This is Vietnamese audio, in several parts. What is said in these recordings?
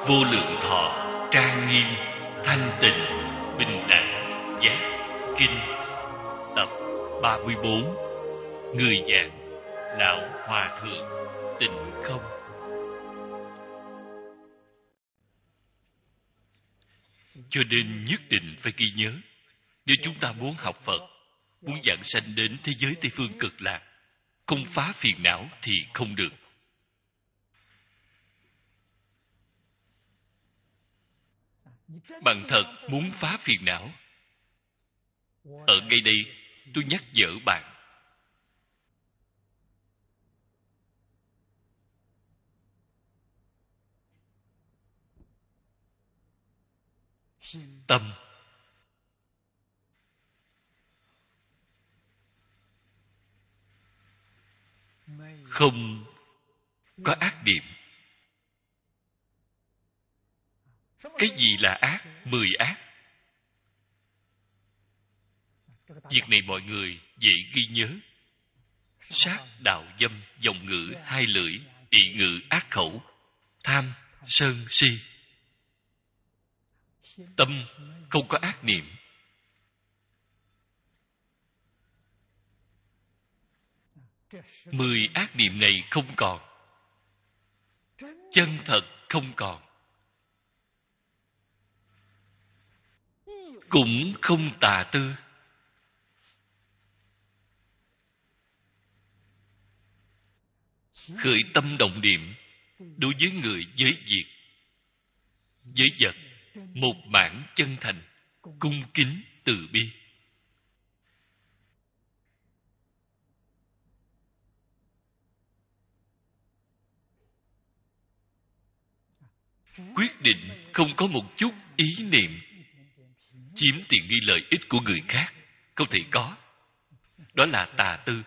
vô lượng thọ, trang nghiêm, thanh tịnh, bình đẳng, giác, kinh. Tập 34. Người giảng Lão Hòa Thượng Tịnh Không. Cho nên nhất định phải ghi nhớ, nếu chúng ta muốn học Phật, muốn giảng sanh đến thế giới Tây Phương Cực Lạc, không phá phiền não thì không được. Bạn thật muốn phá phiền não, ở ngay đây tôi nhắc nhở bạn, tâm không có ác niệm. Cái gì là ác? 10 ác. Việc này mọi người dễ ghi nhớ. Sát, đạo, dâm, vọng ngữ, hai lưỡi, ị ngữ, ác khẩu, tham, sân, si. Tâm không có ác niệm. Mười ác niệm này không còn. Chân thật không còn. Cũng không tà tư. Khởi tâm động niệm đối với người, với việc, với vật, một mãn chân thành, cung kính từ bi. Quyết định không có một chút ý niệm chiếm tiện nghi lợi ích của người khác, không thể có. Đó là tà tư.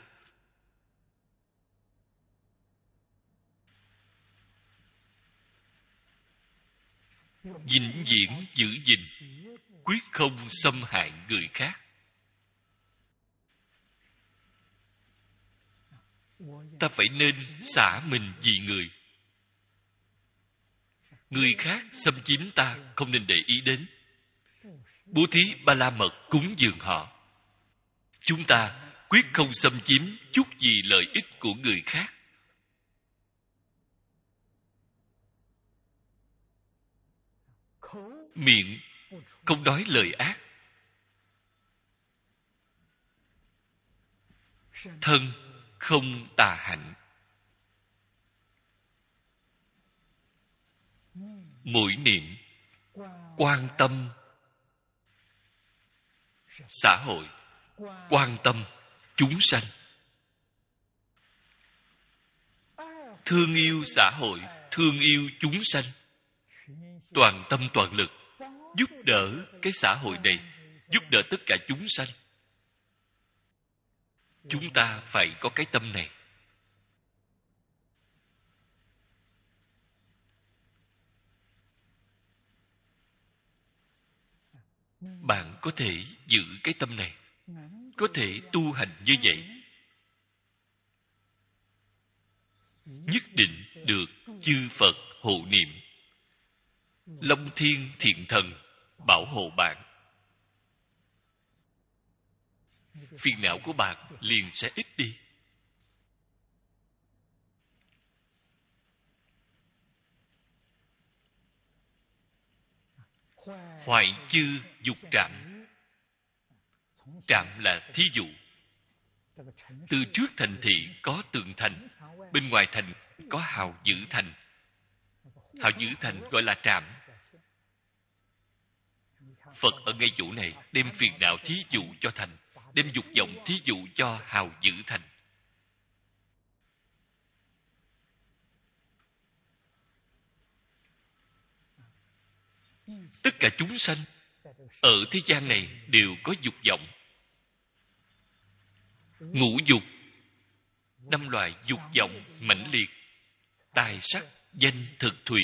Vĩnh viễn giữ gìn, quyết không xâm hại người khác. Ta phải nên xả mình vì người. Người khác xâm chiếm ta không nên để ý đến. Bố thí ba la mật cúng dường họ. Chúng ta quyết không xâm chiếm chút gì lợi ích của người khác. Miệng không nói lời ác. Thân không tà hạnh. Mỗi niệm quan tâm xã hội, quan tâm chúng sanh. Thương yêu xã hội, thương yêu chúng sanh. Toàn tâm toàn lực giúp đỡ cái xã hội này, giúp đỡ tất cả chúng sanh. Chúng ta phải có cái tâm này. Bạn có thể giữ cái tâm này, có thể tu hành như vậy, nhất định được chư Phật hộ niệm, Long Thiên Thiện Thần bảo hộ bạn. Phiền não của bạn liền sẽ ít đi. Hoại chư dục trạm. Trạm là thí dụ. Từ trước thành thị có tường thành, bên ngoài thành có hào giữ thành. Hào giữ thành gọi là trạm. Phật ở ngay chỗ này đem phiền não thí dụ cho thành, đem dục vọng thí dụ cho hào giữ thành. Tất cả chúng sanh ở thế gian này đều có dục vọng. Ngũ dục, 5 loại dục vọng mãnh liệt: tài sắc, danh, thực, thùy.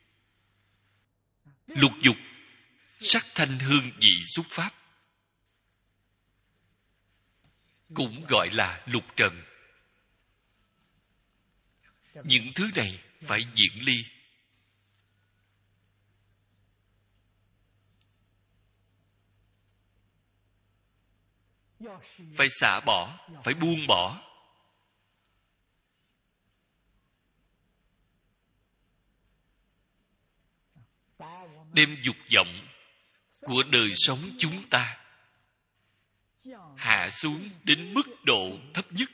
Lục dục, sắc, thanh, hương, vị, xúc, pháp, cũng gọi là lục trần. . Những thứ này phải diễn ly. phải xả bỏ, phải buông bỏ. Đem dục vọng của đời sống chúng ta hạ xuống đến mức độ thấp nhất.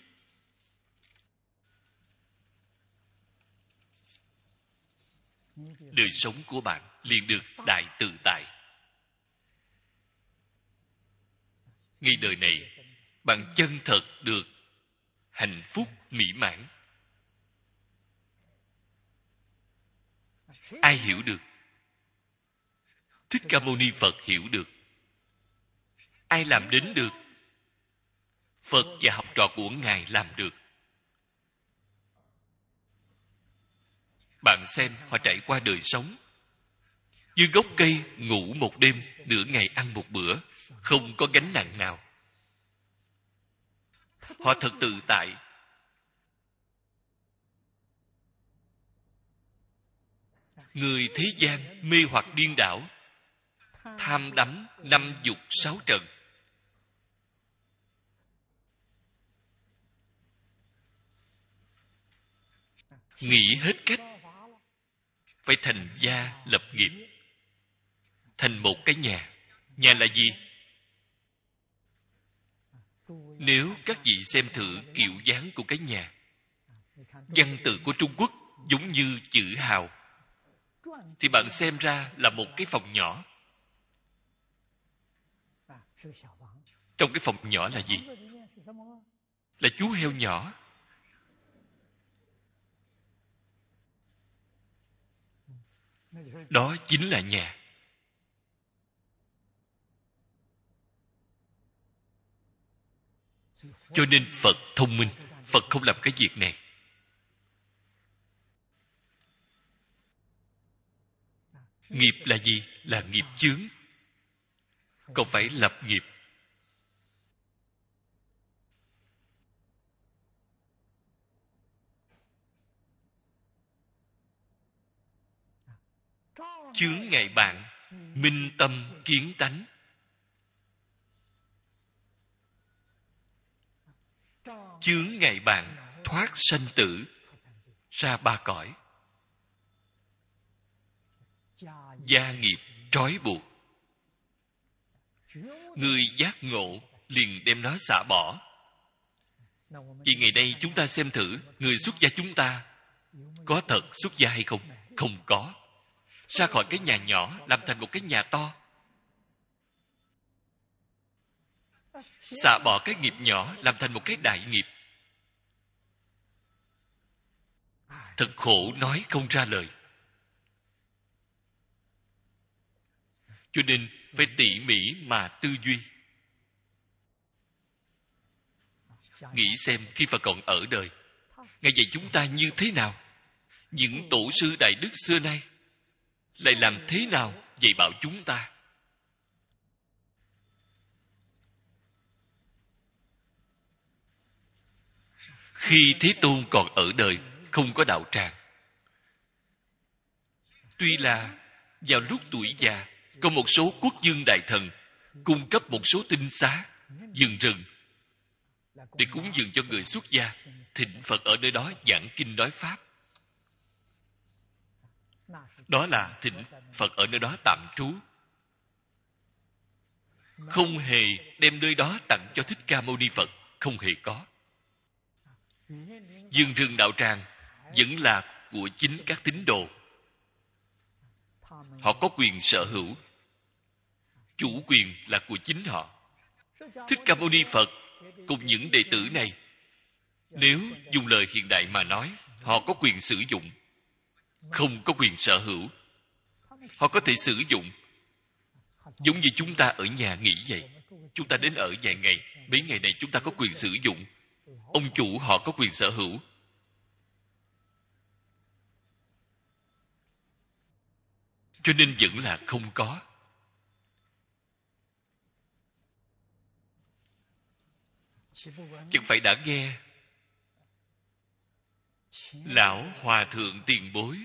Đời sống của bạn liền được đại tự tại. Ngay đời này, bạn chân thật được hạnh phúc mỹ mãn. Ai hiểu được? Thích Ca Mâu Ni Phật hiểu được. Ai làm đến được? Phật và học trò của Ngài làm được. Bạn xem họ trải qua đời sống. Dưới gốc cây ngủ một đêm, nửa ngày ăn một bữa, không có gánh nặng nào. Họ thật tự tại. Người thế gian mê hoặc điên đảo, tham đắm năm dục sáu trần. Nghĩ hết cách, phải thành gia lập nghiệp, thành một cái nhà. Nhà là gì? Nếu các vị xem thử kiểu dáng của cái nhà, văn tự của Trung Quốc giống như chữ hào, thì bạn xem ra là một cái phòng nhỏ. Trong cái phòng nhỏ là gì? Là chú heo nhỏ. Đó chính là nhà. Cho nên Phật thông minh. Phật không làm cái việc này. Nghiệp là gì? Là nghiệp chướng. Còn phải lập nghiệp. Chướng ngại bạn, minh tâm kiến tánh. Chướng ngại bạn, thoát sanh tử, ra ba cõi. Gia nghiệp trói buộc. Người giác ngộ liền đem nó xả bỏ. Vì ngày nay chúng ta xem thử, người xuất gia chúng ta có thật xuất gia hay không? Không có. Ra khỏi cái nhà nhỏ làm thành một cái nhà to. Xả bỏ cái nghiệp nhỏ làm thành một cái đại nghiệp. Thật khổ nói không ra lời. Cho nên phải tỉ mỉ mà tư duy. Nghĩ xem khi Phật còn ở đời, Ngài dạy chúng ta như thế nào? Những tổ sư đại đức xưa nay lại làm thế nào dạy bảo chúng ta? Khi Thế Tôn còn ở đời, không có đạo tràng. Tuy là vào lúc tuổi già, có một số quốc dương đại thần cung cấp một số tinh xá, vườn rừng để cúng dường cho người xuất gia, thỉnh Phật ở nơi đó giảng kinh nói pháp. Đó là thỉnh Phật ở nơi đó tạm trú, không hề đem nơi đó tặng cho Thích Ca Mâu Ni Phật, không hề có. Vườn rừng đạo tràng vẫn là của chính các tín đồ. Họ có quyền sở hữu, chủ quyền là của chính họ. Thích Ca Mâu Ni Phật cùng những đệ tử này, nếu dùng lời hiện đại mà nói, họ có quyền sử dụng, không có quyền sở hữu. Họ có thể sử dụng, giống như chúng ta ở nhà nghỉ vậy. Chúng ta đến ở vài ngày, mấy ngày này chúng ta có quyền sử dụng. Ông chủ họ có quyền sở hữu. Cho nên vẫn là không có. Chẳng phải đã nghe lão hòa thượng tiền bối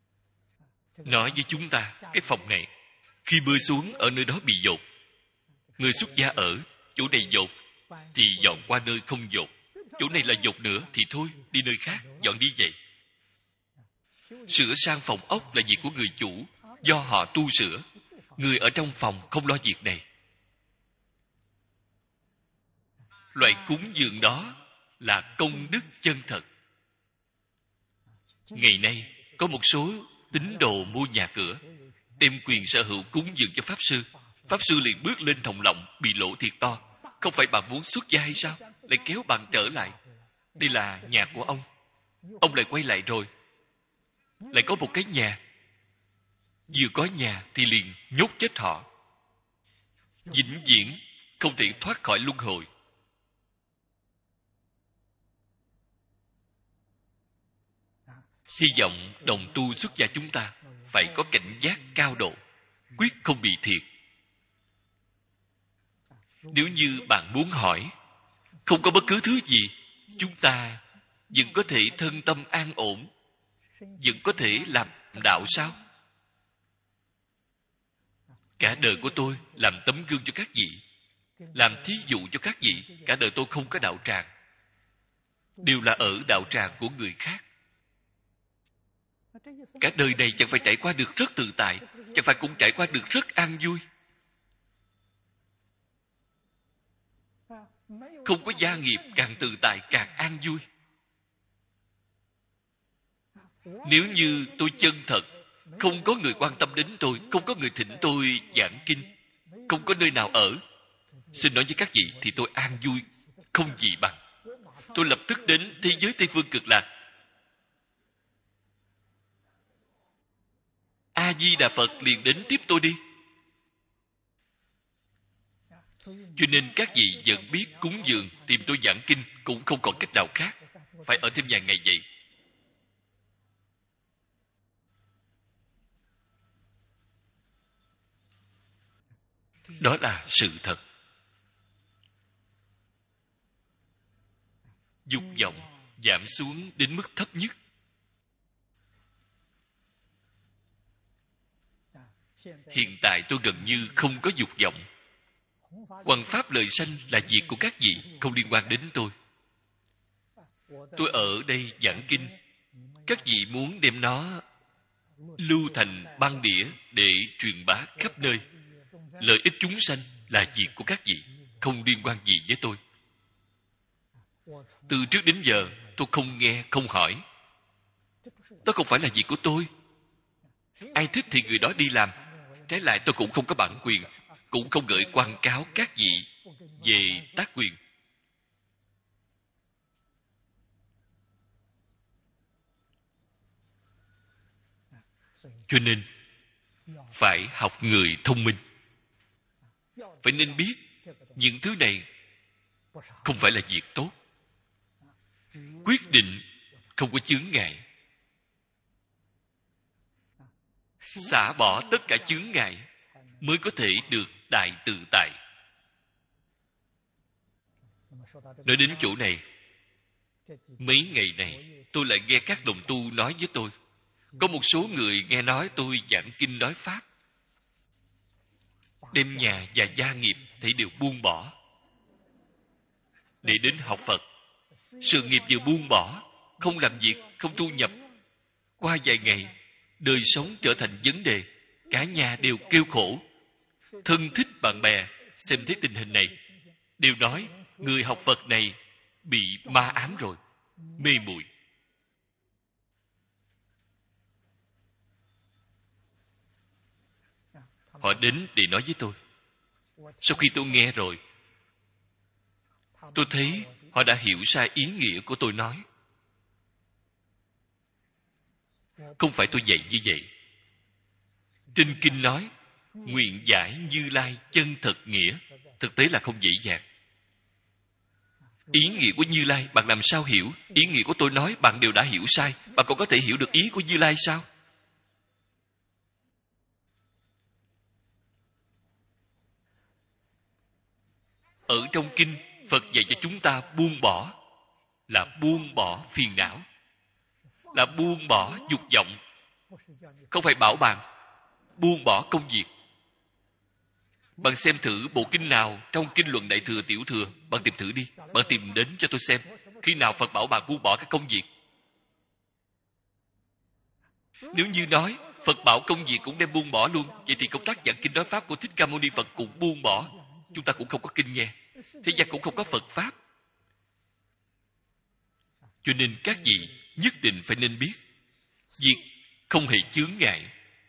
nói với chúng ta, cái phòng này khi mưa xuống ở nơi đó bị dột, Người xuất gia ở chỗ này dột thì dọn qua nơi không dột. Chỗ này là dột nữa thì thôi, đi nơi khác, dọn đi vậy. Sửa sang phòng ốc là việc của người chủ, do họ tu sửa. Người ở trong phòng không lo việc này. Loại cúng dường đó là công đức chân thật. Ngày nay có một số tín đồ mua nhà cửa, đem quyền sở hữu cúng dường cho Pháp Sư. Pháp Sư liền bước lên thòng lọng, bị lỗ thiệt to. Không phải bạn muốn xuất gia hay sao? Lại kéo bạn trở lại. Đây là nhà của ông. Ông lại quay lại rồi. Lại có một cái nhà. Vừa có nhà thì liền nhốt chết họ. Vĩnh viễn không thể thoát khỏi luân hồi. Hy vọng đồng tu xuất gia chúng ta phải có cảnh giác cao độ, quyết không bị thiệt. Nếu như bạn muốn hỏi, không có bất cứ thứ gì, chúng ta vẫn có thể thân tâm an ổn, vẫn có thể làm đạo sao? Cả đời của tôi làm tấm gương cho các vị, làm thí dụ cho các vị. Cả đời tôi không có đạo tràng, đều là ở đạo tràng của người khác. Cả đời này chẳng phải trải qua được rất tự tại, chẳng phải cũng trải qua được rất an vui. Không có gia nghiệp càng tự tại càng an vui. Nếu như tôi chân thật, không có người quan tâm đến tôi, không có người thỉnh tôi giảng kinh, không có nơi nào ở, xin nói với các vị thì tôi an vui không gì bằng. Tôi lập tức đến thế giới Tây Phương Cực Lạc. A Di Đà Phật liền đến tiếp tôi đi. Cho nên các vị vẫn biết cúng dường, tìm tôi giảng kinh cũng không còn cách nào khác, phải ở thêm vài ngày vậy. Đó là sự thật. Dục vọng giảm xuống đến mức thấp nhất. Hiện tại tôi gần như không có dục vọng. Hoằng pháp lợi sanh là việc của các vị, không liên quan đến tôi. Tôi ở đây giảng kinh, các vị muốn đem nó lưu thành băng đĩa để truyền bá khắp nơi. Lợi ích chúng sanh là việc của các vị, không liên quan gì với tôi. Từ trước đến giờ tôi không nghe, không hỏi. Đó không phải là việc của tôi. Ai thích thì người đó đi làm. Trái lại tôi cũng không có bản quyền, cũng không gửi quảng cáo các vị về tác quyền. Cho nên phải học người thông minh. Phải nên biết những thứ này không phải là việc tốt. Quyết định không có chướng ngại, xả bỏ tất cả chướng ngại mới có thể được đại tự tại. Nói đến chỗ này, mấy ngày này tôi lại nghe các đồng tu nói với tôi, có một số người nghe nói tôi giảng kinh nói pháp, đem nhà và gia nghiệp thì đều buông bỏ để đến học Phật. Sự nghiệp vừa buông bỏ, không làm việc, không thu nhập. Qua vài ngày, đời sống trở thành vấn đề, cả nhà đều kêu khổ. Thân thích bạn bè xem thấy tình hình này đều nói người học Phật này bị ma ám rồi, mê muội. Họ đến để nói với tôi. Sau khi tôi nghe rồi, tôi thấy họ đã hiểu sai ý nghĩa của tôi nói. Không phải tôi dạy như vậy. Trên kinh nói, nguyện giải Như Lai chân thật nghĩa, thực tế là không dễ dàng. Ý nghĩa của Như Lai bạn làm sao hiểu? Ý nghĩa của tôi nói bạn đều đã hiểu sai, bạn còn có thể hiểu được ý của Như Lai sao? Ở trong kinh, Phật dạy cho chúng ta buông bỏ, là buông bỏ phiền não, là buông bỏ dục vọng. Không phải bảo bạn buông bỏ công việc, Bạn xem thử bộ kinh nào trong kinh luận Đại Thừa Tiểu Thừa. Bạn tìm thử đi. Bạn tìm đến cho tôi xem. Khi nào Phật bảo bạn buông bỏ các công việc? Nếu như nói Phật bảo công việc cũng đem buông bỏ luôn, vậy thì công tác giảng kinh nói Pháp của Thích Ca Mâu Ni Phật cũng buông bỏ. Chúng ta cũng không có kinh nghe. Thế gian cũng không có Phật Pháp. Cho nên các vị nhất định phải nên biết việc không hề chướng ngại.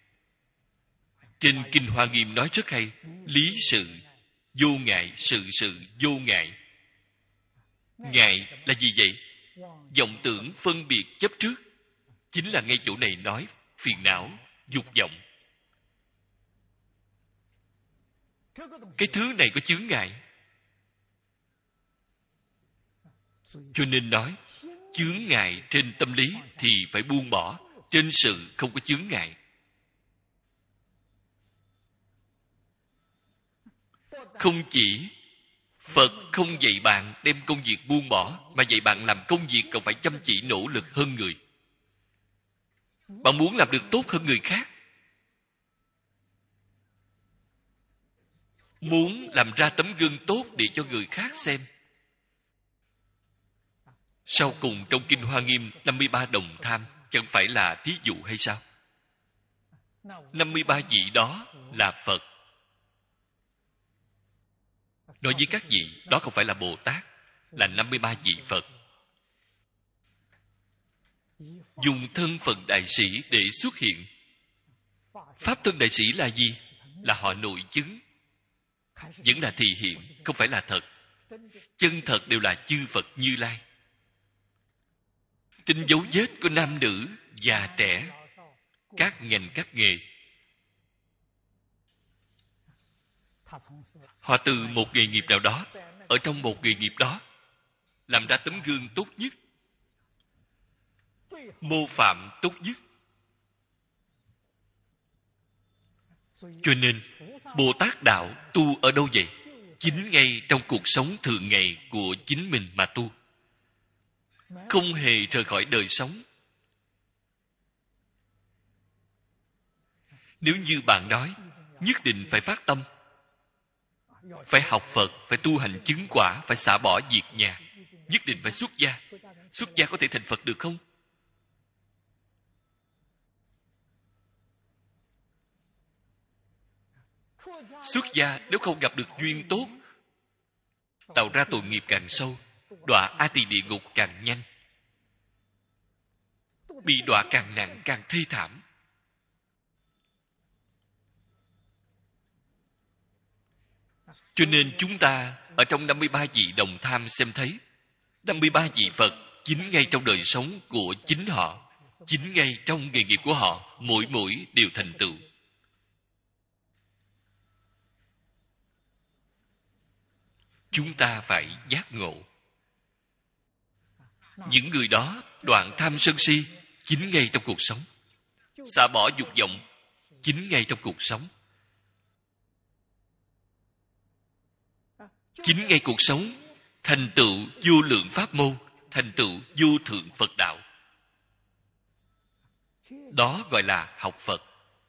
Trên Kinh Hoa Nghiêm nói rất hay. Lý sự vô ngại, sự sự vô ngại. Ngại là gì vậy? Vọng tưởng phân biệt chấp trước. Chính là ngay chỗ này nói phiền não, dục vọng. Cái thứ này có chướng ngại. Cho nên nói chướng ngại trên tâm lý thì phải buông bỏ. Trên sự không có chướng ngại. Không chỉ Phật không dạy bạn đem công việc buông bỏ, mà dạy bạn làm công việc còn phải chăm chỉ nỗ lực hơn người. Bạn muốn làm được tốt hơn người khác, muốn làm ra tấm gương tốt để cho người khác xem. Sau cùng trong Kinh Hoa Nghiêm 53 đồng tham chẳng phải là thí dụ hay sao? 53 vị đó là Phật. Nói với các vị, đó không phải là Bồ Tát, là 53 vị Phật. Dùng thân phận đại sĩ để xuất hiện. Pháp thân đại sĩ là gì? Là họ nội chứng. Vẫn là thị hiện, không phải là thật. Chân thật đều là chư Phật Như Lai. Trên dấu vết của nam nữ, già trẻ, các ngành các nghề. Họ từ một nghề nghiệp nào đó, ở trong một nghề nghiệp đó, làm ra tấm gương tốt nhất, mô phạm tốt nhất. Cho nên, Bồ Tát Đạo tu ở đâu vậy? Chính ngay trong cuộc sống thường ngày của chính mình mà tu. Không hề rời khỏi đời sống. Nếu như bạn nói, nhất định phải phát tâm, phải học Phật, phải tu hành chứng quả, phải xả bỏ việc nhà, nhất định phải xuất gia. Xuất gia có thể thành Phật được không? Xuất gia nếu không gặp được duyên tốt, tạo ra tội nghiệp càng sâu, đọa A Tỳ địa ngục càng nhanh, bị đọa càng nặng càng thê thảm. Cho nên chúng ta ở trong 53 vị đồng tham xem thấy 53 vị Phật chính ngay trong đời sống của chính họ, chính ngay trong nghề nghiệp của họ, mỗi đều thành tựu. Chúng ta phải giác ngộ. Những người đó đoạn tham sân si chính ngay trong cuộc sống, xả bỏ dục vọng chính ngay trong cuộc sống, chính ngay cuộc sống thành tựu vô lượng pháp môn, thành tựu vô thượng Phật đạo. Đó gọi là học Phật.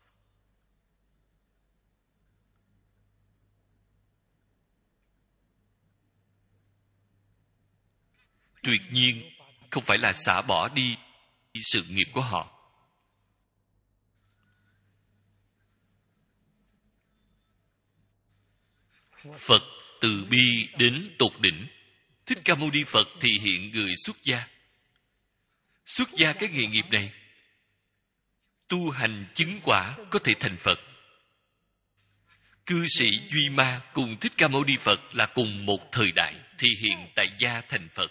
Tuyệt nhiên không phải là xả bỏ đi sự nghiệp của họ. Phật từ bi đến tột đỉnh. Thích Ca Mâu Ni Phật thị hiện người xuất gia. Xuất gia cái nghề nghiệp này, tu hành chứng quả có thể thành Phật. Cư sĩ Duy Ma cùng Thích Ca Mâu Ni Phật là cùng một thời đại, thị hiện tại gia thành Phật.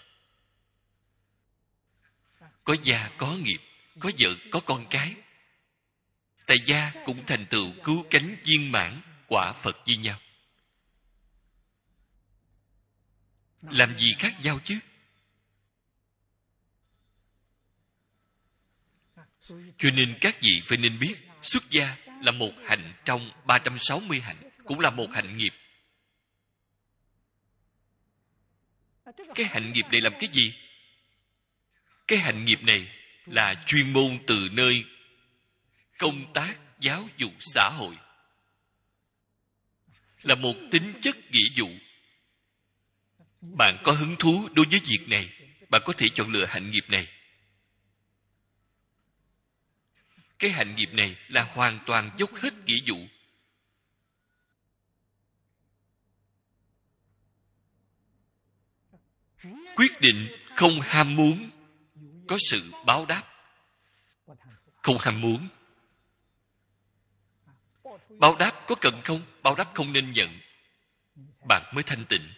Có gia có nghiệp, có vợ có con cái. Tại gia cũng thành tựu cứu cánh viên mãn quả Phật như nhau. Làm gì khác nhau chứ? Cho nên các vị phải nên biết, xuất gia là một hạnh trong 360 hạnh, cũng là một hạnh nghiệp. Cái hạnh nghiệp này làm cái gì? Cái hạnh nghiệp này là chuyên môn từ nơi công tác giáo dục xã hội. là một tính chất nghĩa vụ. Bạn có hứng thú đối với việc này, bạn có thể chọn lựa hạnh nghiệp này. Cái hạnh nghiệp này là hoàn toàn dốc hết nghĩa vụ. Quyết định không ham muốn có sự báo đáp. Không ham muốn. Báo đáp có cần không? Báo đáp không nên nhận. Bạn mới thanh tịnh.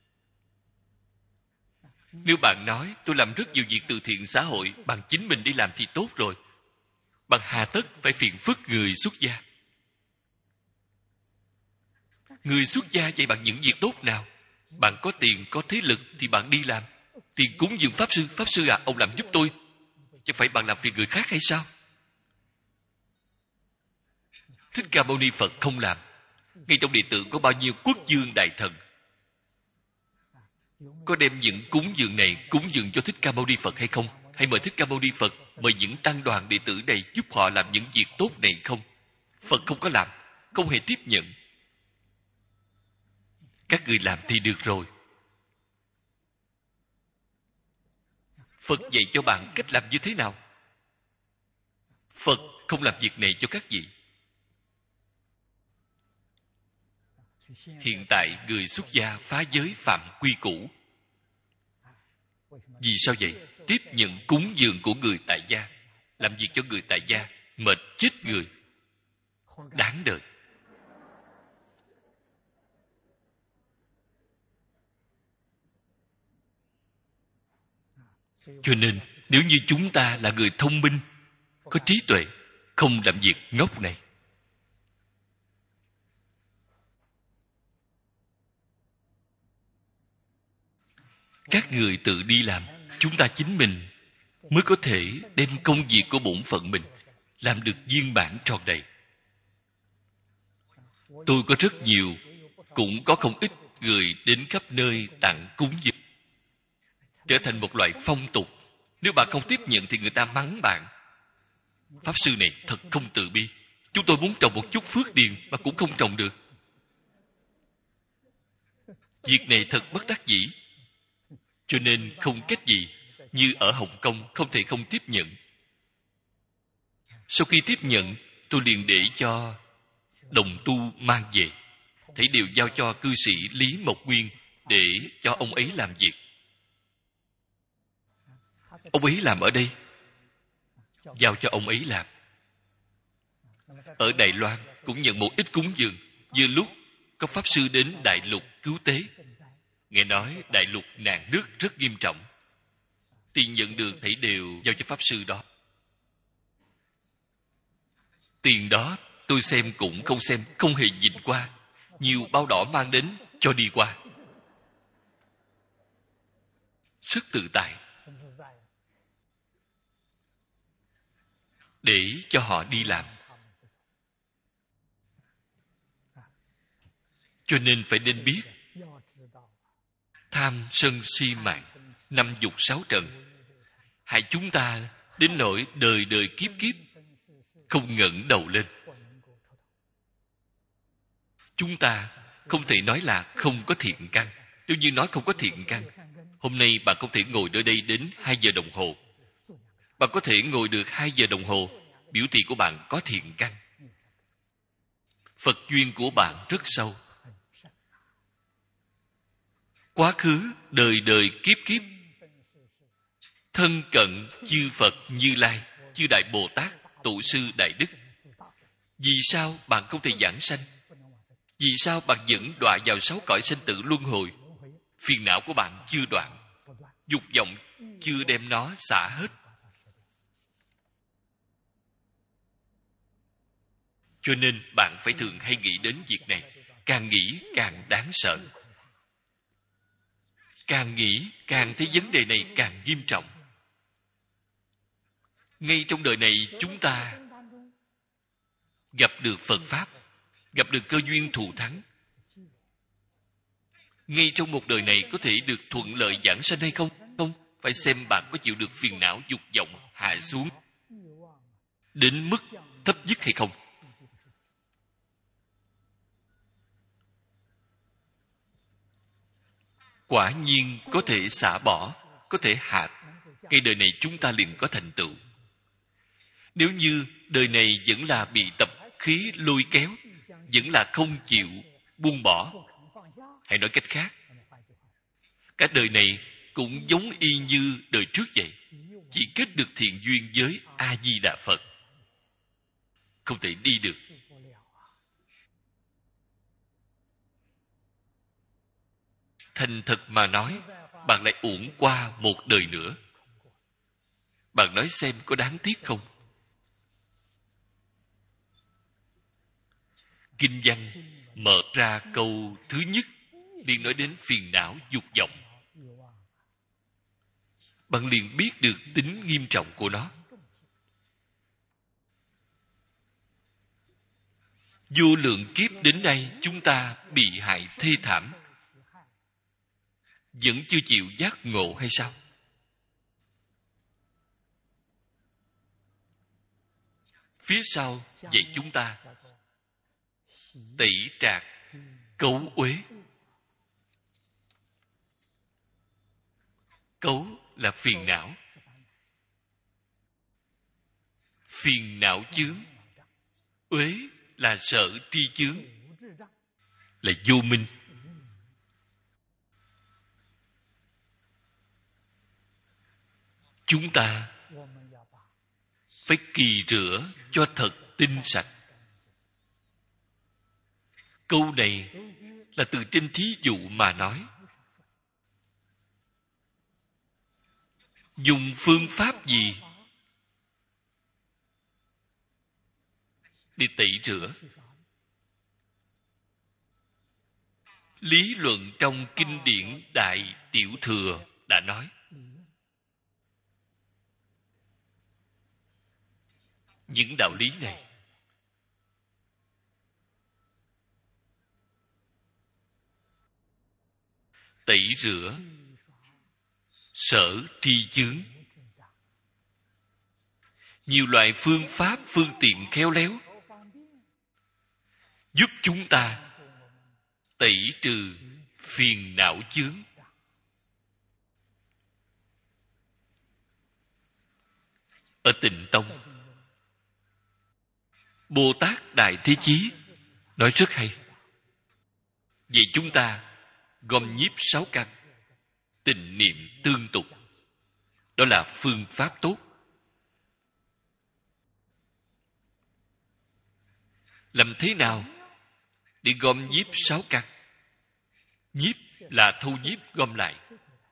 Nếu bạn nói tôi làm rất nhiều việc từ thiện xã hội, bằng chính mình đi làm thì tốt rồi, bằng hà tất phải phiền phức người xuất gia. Người xuất gia dạy bạn những việc tốt nào? Bạn có tiền, có thế lực thì bạn đi làm. Tiền cúng dường Pháp Sư. Pháp Sư à, ông làm giúp tôi. Chứ phải bạn làm phiền người khác hay sao? Thích Ca Mâu Ni Phật không làm. Ngay trong đệ tử có bao nhiêu quốc dương đại thần, có đem những cúng dường này cúng dường cho Thích Ca Mâu Ni Phật hay không? Hay mời Thích Ca Mâu Ni Phật, mời những tăng đoàn đệ tử này giúp họ làm những việc tốt này không? Phật không có làm, không hề tiếp nhận. Các người làm thì được rồi. Phật dạy cho bạn cách làm như thế nào? Phật không làm việc này cho các vị. Hiện tại người xuất gia phá giới phạm quy củ. Vì sao vậy? Tiếp nhận cúng dường của người tại gia, làm việc cho người tại gia, mệt chết người. Đáng đời. Cho nên, nếu như chúng ta là người thông minh, có trí tuệ, không làm việc ngốc này, các người tự đi làm, chúng ta chính mình mới có thể đem công việc của bổn phận mình làm được viên mãn tròn đầy. Tôi có rất nhiều, cũng có không ít người đến khắp nơi tặng cúng dường, trở thành một loại phong tục. Nếu bạn không tiếp nhận thì người ta mắng bạn. Pháp sư này thật không từ bi. Chúng tôi muốn trồng một chút phước điền mà cũng không trồng được. Việc này thật bất đắc dĩ. Cho nên không cách gì, như ở Hồng Kông không thể không tiếp nhận. Sau khi tiếp nhận, tôi liền để cho đồng tu mang về. Thảy đều giao cho cư sĩ Lý Mộc Nguyên để cho ông ấy làm việc. Ông ấy làm ở đây, giao cho ông ấy làm. Ở Đài Loan cũng nhận một ít cúng dường. Vừa lúc có Pháp Sư đến Đại Lục cứu tế. Nghe nói Đại Lục nạn nước rất nghiêm trọng. Tiền nhận được thảy đều giao cho Pháp Sư đó. Tiền đó tôi xem cũng không xem, không hề nhìn qua. Nhiều bao đỏ mang đến cho đi qua. Rất tự tại. Để cho họ đi làm. Cho nên phải nên biết, tham sân si mạng, năm dục sáu trần, hại chúng ta đến nỗi đời đời kiếp kiếp không ngẩng đầu lên. Chúng ta không thể nói là không có thiện căn. Nếu như nói không có thiện căn, hôm nay bạn không thể ngồi ở đây đến 2 giờ đồng hồ. Bạn có thể ngồi được 2 giờ đồng hồ, biểu thị của bạn có thiện căn. Phật duyên của bạn rất sâu. Quá khứ, đời đời kiếp kiếp, thân cận chư Phật Như Lai, chư Đại Bồ Tát, Tụ Sư Đại Đức. Vì sao bạn không thể giảng sanh? Vì sao bạn vẫn đọa vào 6 cõi sinh tử luân hồi? Phiền não của bạn chưa đoạn, dục vọng chưa đem nó xả hết. Cho nên bạn phải thường hay nghĩ đến việc này. Càng nghĩ càng đáng sợ. Càng nghĩ càng thấy vấn đề này càng nghiêm trọng. Ngay trong đời này chúng ta gặp được Phật Pháp, gặp được cơ duyên thù thắng. Ngay trong một đời này có thể được thuận lợi giảng sanh hay không? Không, phải xem bạn có chịu được phiền não dục vọng hạ xuống đến mức thấp nhất hay không. quả nhiên có thể xả bỏ, có thể hạ. Ngay đời này chúng ta liền có thành tựu. Nếu như đời này vẫn là bị tập khí lôi kéo, vẫn là không chịu buông bỏ, hãy nói cách khác, cả đời này cũng giống y như đời trước vậy, chỉ kết được thiện duyên với A Di Đà Phật, không thể đi được. Thành thật mà nói, bạn lại uổng qua một đời nữa. Bạn nói xem có đáng tiếc không? Kinh văn mở ra câu thứ nhất liền nói đến phiền não dục vọng. Bạn liền biết được tính nghiêm trọng của nó. Vô lượng kiếp đến nay chúng ta bị hại thê thảm, vẫn chưa chịu giác ngộ hay sao? Phía sau dạy chúng ta tẩy trạc cấu uế. Cấu là phiền não, phiền não chướng. Uế là sở tri chướng, là vô minh. Chúng ta phải kỳ rửa cho thật tinh sạch. Câu này là từ trên thí dụ mà nói. Dùng phương pháp gì để tẩy rửa? Lý luận trong kinh điển Đại Tiểu Thừa đã nói. Những đạo lý này tẩy rửa sở tri chướng. Nhiều loại phương pháp, phương tiện khéo léo giúp chúng ta tẩy trừ phiền não chướng. Ở Tịnh Tông, Bồ Tát Đại Thế Chí nói rất hay. Vậy chúng ta gom nhiếp 6 căn, tịnh niệm tương tục. Đó là phương pháp tốt. Làm thế nào để gom nhiếp 6 căn? Nhiếp là thu nhiếp gom lại.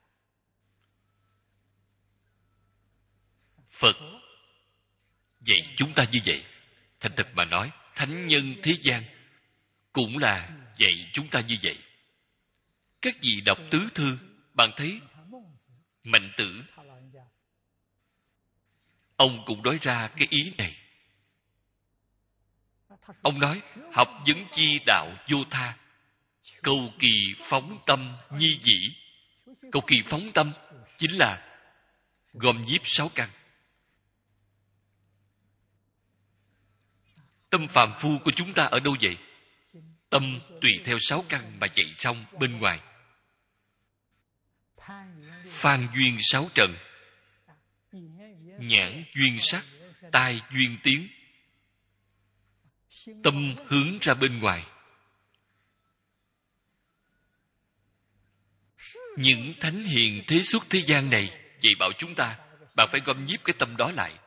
Phật dạy chúng ta như vậy. Thành thật mà nói, thánh nhân thế gian cũng là dạy chúng ta như vậy. Các vị đọc tứ thư, bạn thấy Mạnh Tử, ông cũng nói ra cái ý này. Ông nói, học vấn chi đạo vô tha, cầu kỳ phóng tâm nhi dĩ. Cầu kỳ phóng tâm chính là gom nhiếp 6 căn. Tâm phàm phu của chúng ta ở đâu vậy? Tâm tùy theo 6 căn mà chạy trong bên ngoài. Phan duyên 6 trần, nhãn duyên sắc, tai duyên tiếng. Tâm hướng ra bên ngoài. Những thánh hiền thế xuất thế gian này dạy bảo chúng ta, bạn phải gom nhiếp cái tâm đó lại.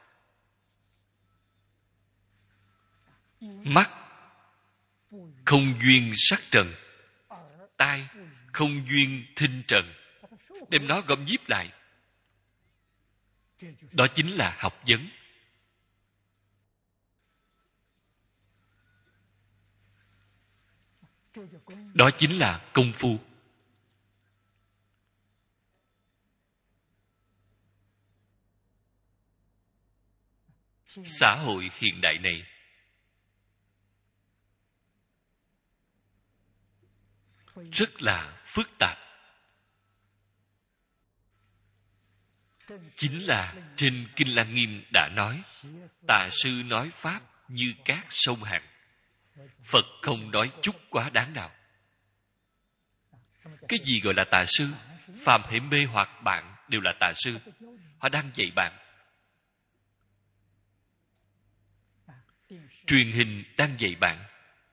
Mắt không duyên sắc trần, tai không duyên thinh trần, đem nó gom nhiếp lại. Đó chính là học vấn. Đó chính là công phu. Xã hội hiện đại này rất là phức tạp. Chính là trên Kinh Lăng Nghiêm đã nói, tà sư nói pháp như cát sông hàng. Phật không nói chút quá đáng nào. Cái gì gọi là tà sư? Phàm hễ mê hoặc bạn đều là tà sư. Họ đang dạy bạn. Truyền hình đang dạy bạn.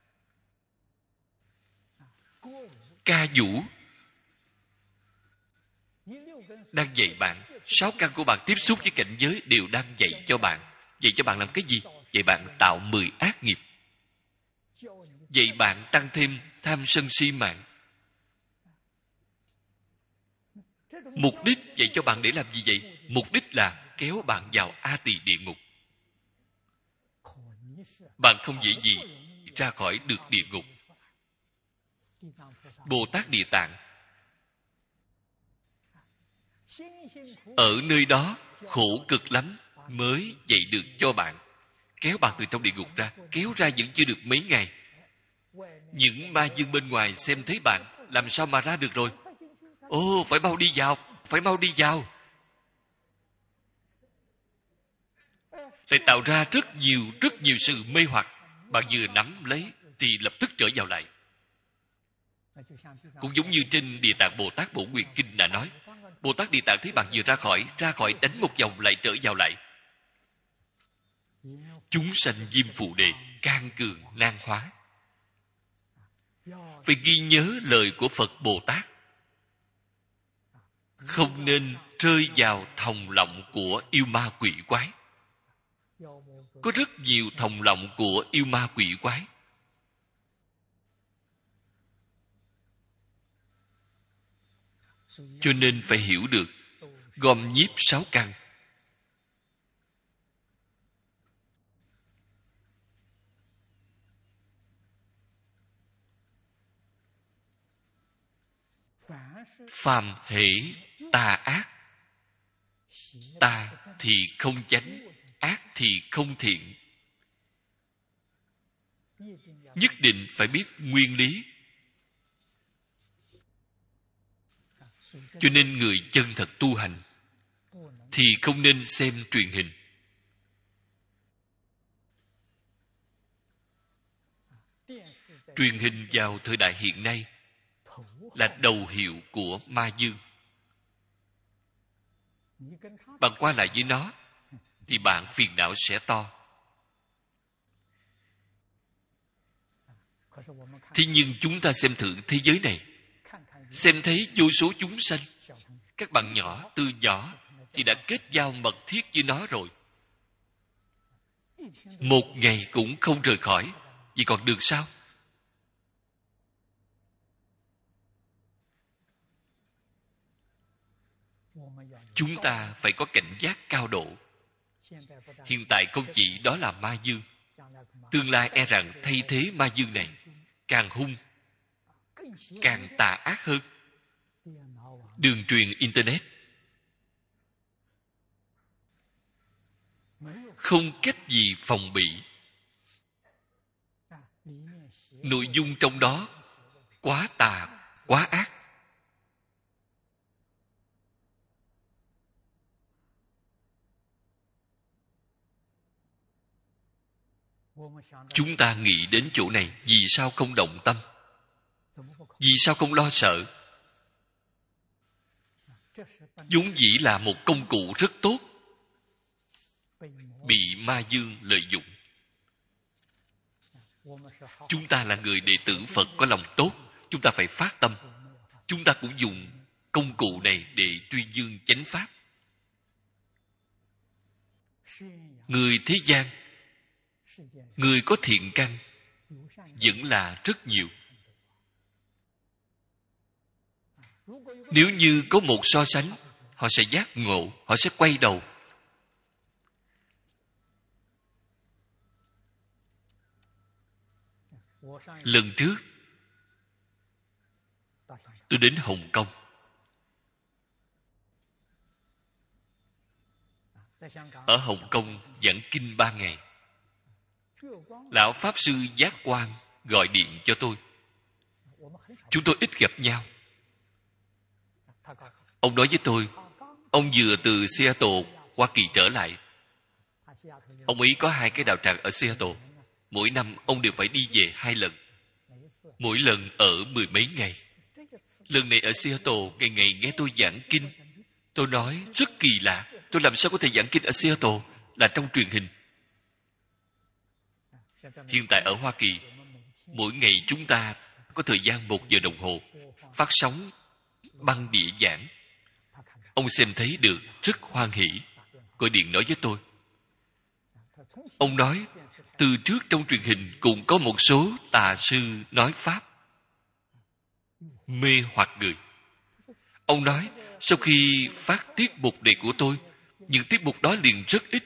Ca vũ đang dạy bạn. 6 căn của bạn tiếp xúc với cảnh giới đều đang dạy cho bạn. Dạy cho bạn làm cái gì? Dạy bạn tạo 10 ác nghiệp. Dạy bạn tăng thêm tham sân si mạng. Mục đích dạy cho bạn để làm gì vậy? Mục đích là kéo bạn vào A Tỳ địa ngục. Bạn không dễ gì ra khỏi được địa ngục. Bồ Tát Địa Tạng ở nơi đó khổ cực lắm mới dạy được cho bạn, kéo bạn từ trong địa ngục ra. Kéo ra vẫn chưa được mấy ngày. Những ma dương bên ngoài xem thấy bạn, làm sao mà ra được rồi? Ồ, phải mau đi vào, phải mau đi vào. Lại tạo ra rất nhiều sự mê hoặc. Bạn vừa nắm lấy thì lập tức trở vào lại. Cũng giống như trên Địa Tạng Bồ Tát Bổn Nguyện Kinh đã nói, Bồ Tát Địa Tạng thấy bạn vừa ra khỏi đánh một vòng lại trở vào lại. Chúng sanh Diêm Phù Đề can cường nan hóa. Phải ghi nhớ lời của Phật Bồ Tát. Không nên rơi vào thòng lọng của yêu ma quỷ quái. Có rất nhiều thòng lọng của yêu ma quỷ quái. Cho nên phải hiểu được gom nhiếp 6 căn. Phàm hễ tà ác, tà thì không chánh, ác thì không thiện. Nhất định phải biết nguyên lý. Cho nên người chân thật tu hành thì không nên xem truyền hình. Truyền hình vào thời đại hiện nay là đầu hiệu của ma dương. Bạn qua lại với nó thì bạn phiền não sẽ to. Thế nhưng chúng ta xem thử thế giới này, xem thấy vô số chúng sanh. Các bạn nhỏ, từ nhỏ thì đã kết giao mật thiết với nó rồi. Một ngày cũng không rời khỏi. Vậy còn được sao? Chúng ta phải có cảnh giác cao độ. Hiện tại không chỉ đó là ma dương. Tương lai e rằng thay thế ma dương này càng hung, càng tà ác hơn. Đường truyền Internet không cách gì phòng bị. Nội dung trong đó quá tà, quá ác. Chúng ta nghĩ đến chỗ này, vì sao không động tâm? Vì sao không lo sợ? Vốn dĩ là một công cụ rất tốt, bị ma dương lợi dụng. Chúng ta là người đệ tử Phật có lòng tốt, chúng ta phải phát tâm. Chúng ta cũng dùng công cụ này để tuyên dương chánh pháp. Người thế gian, người có thiện căn vẫn là rất nhiều. Nếu như có một so sánh, họ sẽ giác ngộ, họ sẽ quay đầu. Lần trước tôi đến Hồng Kông. Ở Hồng Kông giảng kinh 3 ngày. Lão Pháp Sư Giác Quan gọi điện cho tôi. Chúng tôi ít gặp nhau. Ông nói với tôi, ông vừa từ Seattle, Hoa Kỳ trở lại. Ông ấy có 2 cái đạo tràng ở Seattle. Mỗi năm ông đều phải đi về 2 lần. Mỗi lần ở 10 mấy ngày. Lần này ở Seattle, ngày ngày nghe tôi giảng kinh. Tôi nói rất kỳ lạ, tôi làm sao có thể giảng kinh ở Seattle, là trong truyền hình. Hiện tại ở Hoa Kỳ, mỗi ngày chúng ta có thời gian 1 giờ đồng hồ phát sóng băng đĩa giảng. Ông xem thấy được rất hoan hỷ, gọi điện nói với tôi. Ông nói từ trước trong truyền hình cũng có một số tà sư nói pháp mê hoặc người. Ông nói sau khi phát tiết mục này của tôi, những tiết mục đó liền rất ít,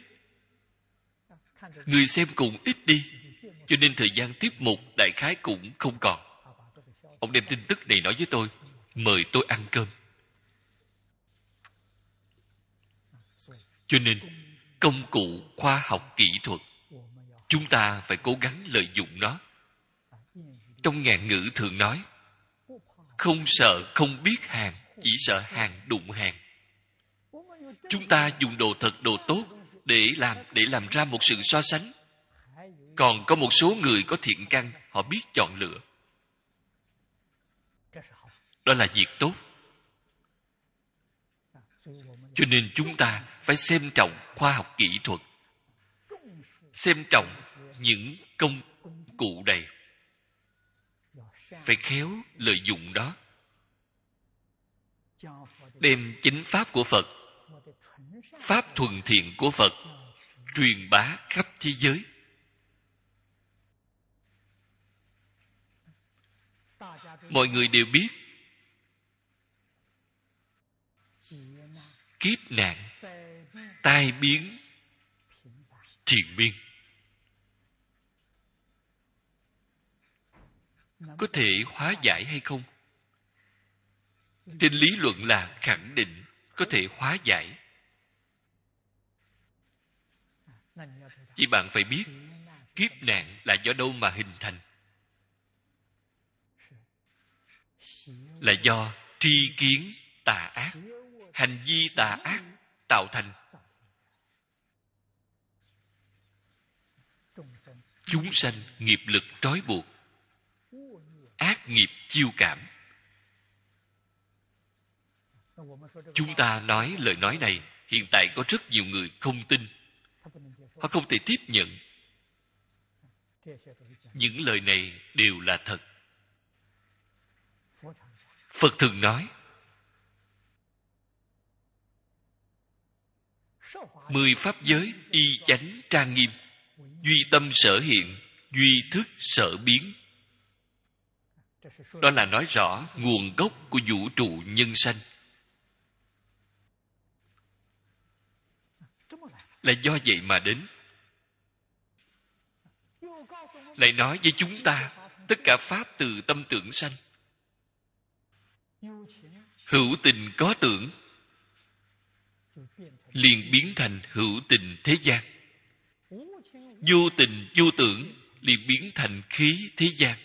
người xem cũng ít đi, cho nên thời gian tiết mục đại khái cũng không còn. Ông đem tin tức này nói với tôi, mời tôi ăn cơm. Cho nên công cụ khoa học kỹ thuật, chúng ta phải cố gắng lợi dụng nó. Trong ngạn ngữ thường nói, không sợ không biết hàng, chỉ sợ hàng đụng hàng. Chúng ta dùng đồ thật, đồ tốt để làm ra một sự so sánh. Còn có một số người có thiện căn, họ biết chọn lựa. Đó là việc tốt. Cho nên chúng ta phải xem trọng khoa học kỹ thuật, xem trọng những công cụ này, phải khéo lợi dụng đó, đem chính pháp của Phật, pháp thuần thiện của Phật truyền bá khắp thế giới. Mọi người đều biết kiếp nạn, tai biến, triền miên. Có thể hóa giải hay không? Trên lý luận là khẳng định có thể hóa giải. Chỉ bạn phải biết kiếp nạn là do đâu mà hình thành. Là do tri kiến tà ác, hành vi tà ác tạo thành. Chúng sanh nghiệp lực trói buộc, ác nghiệp chiêu cảm. Chúng ta nói lời nói này, hiện tại có rất nhiều người không tin. Họ không thể tiếp nhận. Những lời này đều là thật. Phật thường nói, 10 pháp giới y chánh trang nghiêm, duy tâm sở hiện, duy thức sở biến. Đó là nói rõ nguồn gốc của vũ trụ nhân sanh. Là do vậy mà đến. Lại nói với chúng ta, tất cả pháp từ tâm tưởng sanh. Hữu tình có tưởng, liền biến thành hữu tình thế gian. Vô tình vô tưởng, liền biến thành khí thế gian.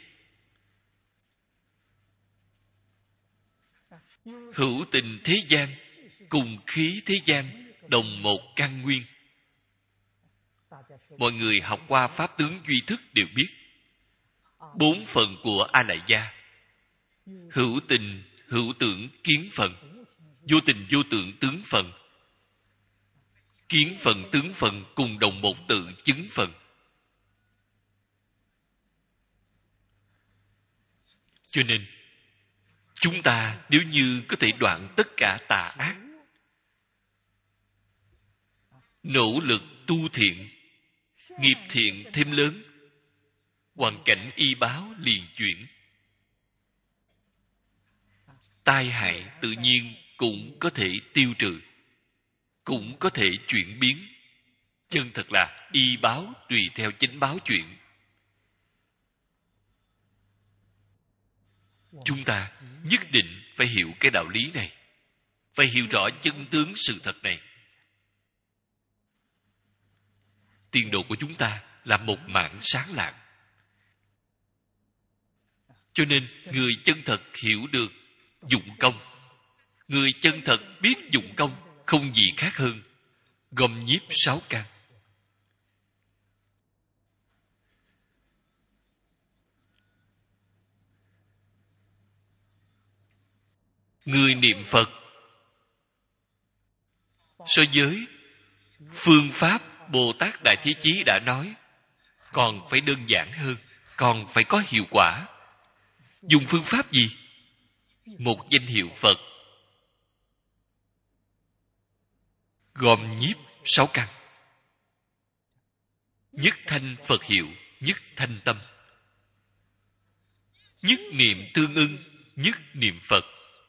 Hữu tình thế gian cùng khí thế gian đồng một căn nguyên. Mọi người học qua pháp tướng duy thức đều biết 4 phần của A Lại Gia: hữu tình, hữu tưởng, kiến phần; vô tình, vô tưởng, tướng phần; kiến phần, tướng phần cùng đồng một tự chứng phần. Cho nên chúng ta nếu như có thể đoạn tất cả tà ác, nỗ lực tu thiện, nghiệp thiện thêm lớn, hoàn cảnh y báo liền chuyển. Tai hại tự nhiên cũng có thể tiêu trừ, cũng có thể chuyển biến. Chân thật là y báo tùy theo chánh báo chuyển. Chúng ta nhất định phải hiểu cái đạo lý này, phải hiểu rõ chân tướng sự thật này. Tiền đồ của chúng ta là một mảng sáng lạng. Cho nên người chân thật hiểu được dụng công, người chân thật biết dụng công không gì khác hơn gom nhiếp 6 căn. Người niệm Phật so với phương pháp Bồ Tát Đại Thế Chí đã nói còn phải đơn giản hơn, còn phải có hiệu quả. Dùng phương pháp gì? Một danh hiệu Phật gồm nhiếp 6 căn. Nhất thanh Phật hiệu, nhất thanh tâm. Nhất niệm tương ưng, nhất niệm Phật.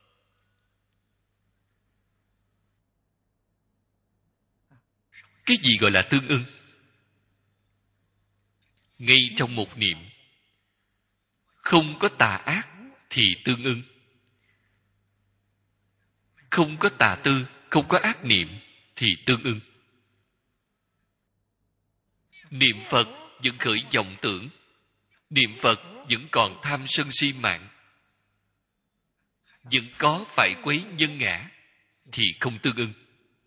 Cái gì gọi là tương ưng? Ngay trong một niệm, không có tà ác thì tương ưng. Không có tà tư, không có ác niệm thì tương ưng. Niệm Phật vẫn khởi vọng tưởng, niệm Phật vẫn còn tham sân si mạng, vẫn có phải quấy nhân ngã thì không tương ưng.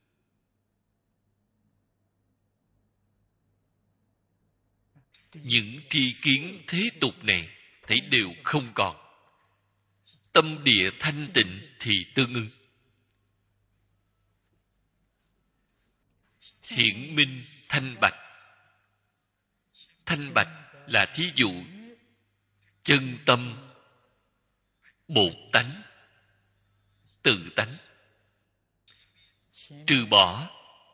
Những tri kiến thế tục này thấy đều không còn. Tâm địa thanh tịnh thì tương ưng. Hiển minh thanh bạch. Thanh bạch là thí dụ chân tâm bột tánh, tự tánh, trừ bỏ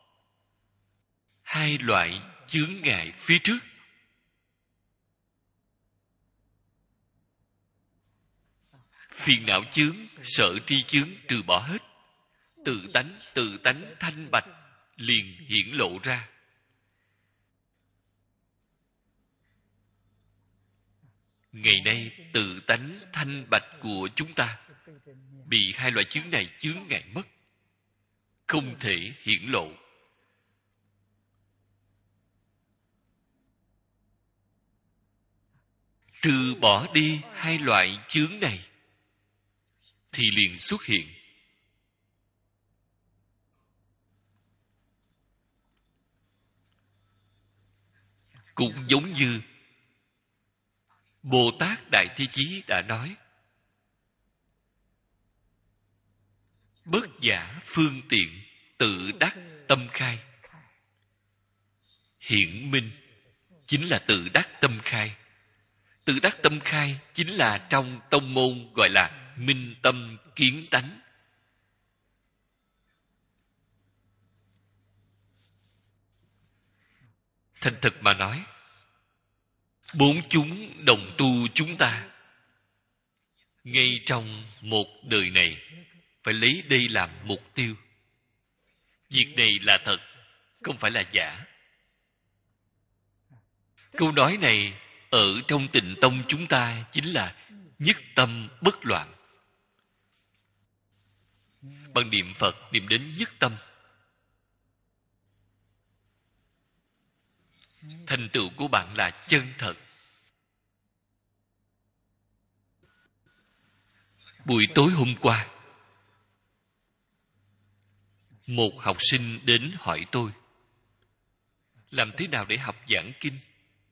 hai loại chướng ngại phía trước. Phiền não chướng, sở tri chướng trừ bỏ hết. Tự tánh thanh bạch liền hiển lộ ra. Ngày nay tự tánh thanh bạch của chúng ta bị hai loại chướng này chướng ngại mất, không thể hiển lộ. Trừ bỏ đi hai loại chướng này thì liền xuất hiện. Cũng giống như Bồ Tát Đại Thế Chí đã nói, bất giả phương tiện tự đắc tâm khai. Hiển minh chính là tự đắc tâm khai. Tự đắc tâm khai chính là trong tông môn gọi là minh tâm kiến tánh. Thành thực mà nói, bốn chúng đồng tu chúng ta ngay trong một đời này phải lấy đây làm mục tiêu. Việc này là thật, không phải là giả. Câu nói này ở trong Tịnh Tông chúng ta chính là nhất tâm bất loạn. Bằng niệm Phật niệm đến nhất tâm, thành tựu của bạn là chân thật. Buổi tối hôm qua, một học sinh đến hỏi tôi làm thế nào để học giảng kinh.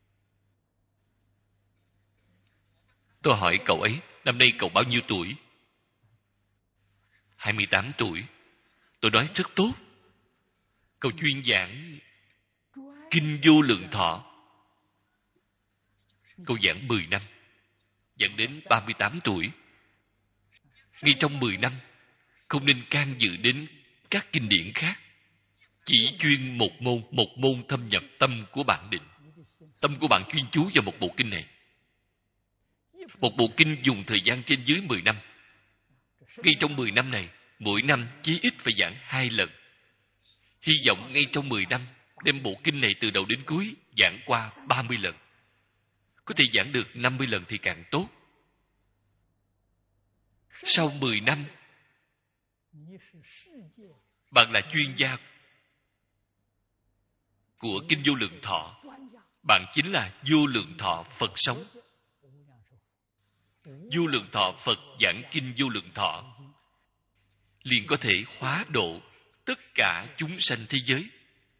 Tôi hỏi cậu ấy năm nay cậu bao nhiêu tuổi? 28 tuổi. Tôi nói rất tốt. Cậu chuyên giảng Kinh Vô Lượng Thọ. Cậu giảng 10 năm, giảng đến 38 tuổi. Ngay trong 10 năm, không nên can dự đến các kinh điển khác. Chỉ chuyên một môn thâm nhập tâm của bạn định. Tâm của bạn chuyên chú vào một bộ kinh này. Một bộ kinh dùng thời gian trên dưới 10 năm. Ngay trong 10 năm này, mỗi năm chí ít phải giảng 2 lần. Hy vọng ngay trong 10 năm, đem bộ kinh này từ đầu đến cuối giảng qua 30 lần. Có thể giảng được 50 lần thì càng tốt. Sau 10 năm, bạn là chuyên gia của Kinh Vô Lượng Thọ. Bạn chính là Vô Lượng Thọ Phật sống. Vô Lượng Thọ Phật giảng Kinh Vô Lượng Thọ liền có thể hóa độ tất cả chúng sanh thế giới.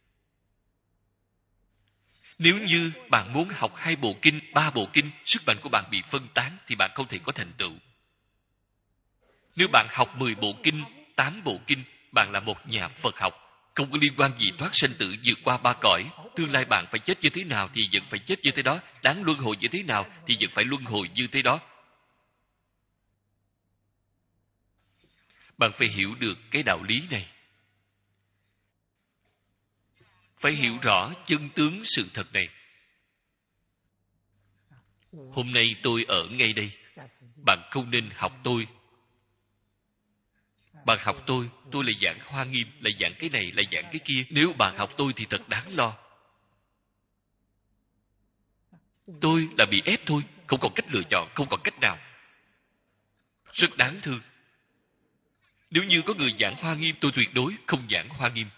Nếu như bạn muốn học 2 bộ kinh, 3 bộ kinh, sức mạnh của bạn bị phân tán thì bạn không thể có thành tựu. Nếu bạn học 10 bộ kinh, 8 bộ kinh, bạn là một nhà Phật học, không có liên quan gì thoát sanh tử, vượt qua 3 cõi. Tương lai bạn phải chết như thế nào thì vẫn phải chết như thế đó, đáng luân hồi như thế nào thì vẫn phải luân hồi như thế đó. Bạn phải hiểu được cái đạo lý này. Phải hiểu rõ chân tướng sự thật này. Hôm nay tôi ở ngay đây. Bạn không nên học tôi. Bạn học tôi là giảng Hoa Nghiêm, là giảng cái này, là giảng cái kia. Nếu bạn học tôi thì thật đáng lo. Tôi là bị ép thôi, không còn cách lựa chọn, không còn cách nào. Rất đáng thương. Nếu như có người giảng Hoa Nghiêm, tôi tuyệt đối không giảng Hoa Nghiêm.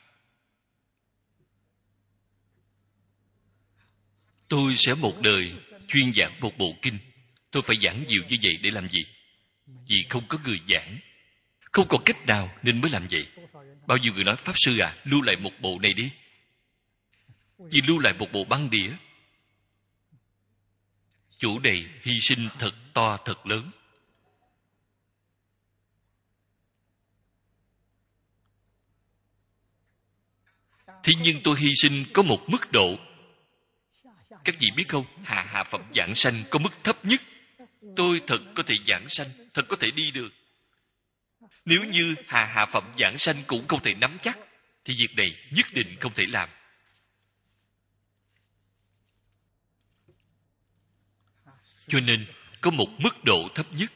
Tôi sẽ một đời chuyên giảng một bộ kinh. Tôi phải giảng nhiều như vậy để làm gì? Vì không có người giảng. Không còn cách nào nên mới làm vậy. Bao nhiêu người nói, Pháp Sư à, lưu lại một bộ này đi. Vì lưu lại một bộ băng đĩa. Chủ đề hy sinh thật to thật lớn. Thế nhưng tôi hy sinh có một mức độ. Các vị biết không, hạ phẩm giảng sanh có mức thấp nhất. Tôi thật có thể giảng sanh, thật có thể đi được. Nếu như hạ phẩm giảng sanh cũng không thể nắm chắc, thì việc này nhất định không thể làm. Cho nên, có một mức độ thấp nhất.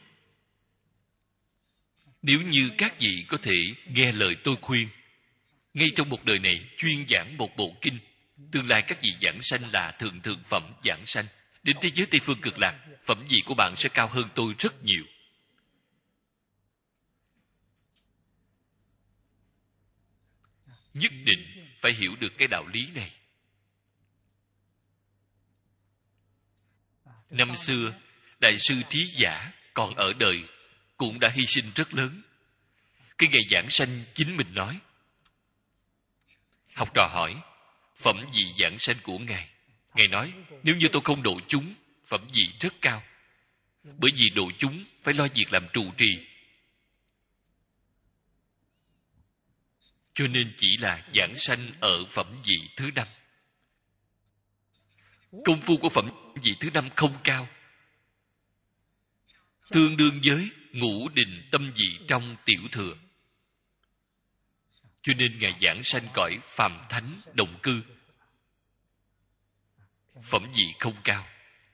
Nếu như các vị có thể nghe lời tôi khuyên, ngay trong một đời này chuyên giảng một bộ kinh, tương lai các vị giảng sanh là thượng phẩm giảng sanh. Đến thế giới Tây Phương Cực Lạc, phẩm vị của bạn sẽ cao hơn tôi rất nhiều. Nhất định phải hiểu được cái đạo lý này. Năm xưa, Đại sư Thí Giả còn ở đời cũng đã hy sinh rất lớn. Cái ngày giảng sanh chính mình nói. Học trò hỏi, phẩm vị giảng sanh của Ngài. Ngài nói, nếu như tôi không độ chúng, phẩm vị rất cao. Bởi vì độ chúng phải lo việc làm trụ trì. Cho nên chỉ là giảng sanh ở phẩm vị thứ 5. Công phu của phẩm vị thứ 5 không cao. Tương đương với ngũ định tâm vị trong tiểu thừa. Cho nên Ngài giảng sanh cõi phàm thánh đồng cư. Phẩm vị không cao.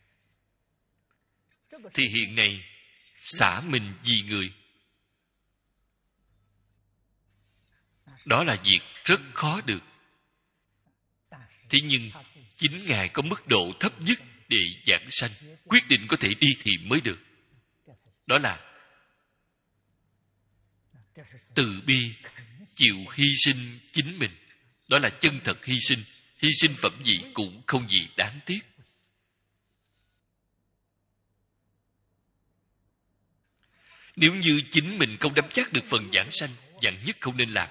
Thì hiện nay, xả mình vì người. Đó là việc rất khó được. Thế nhưng, chính Ngài có mức độ thấp nhất để giảng sanh. Quyết định có thể đi thì mới được. Đó là từ bi, chịu hy sinh chính mình. Đó là chân thật hy sinh. Hy sinh phẩm vị cũng không gì đáng tiếc. Nếu như chính mình không nắm chắc được phần giảng sanh, vạn nhất không nên làm.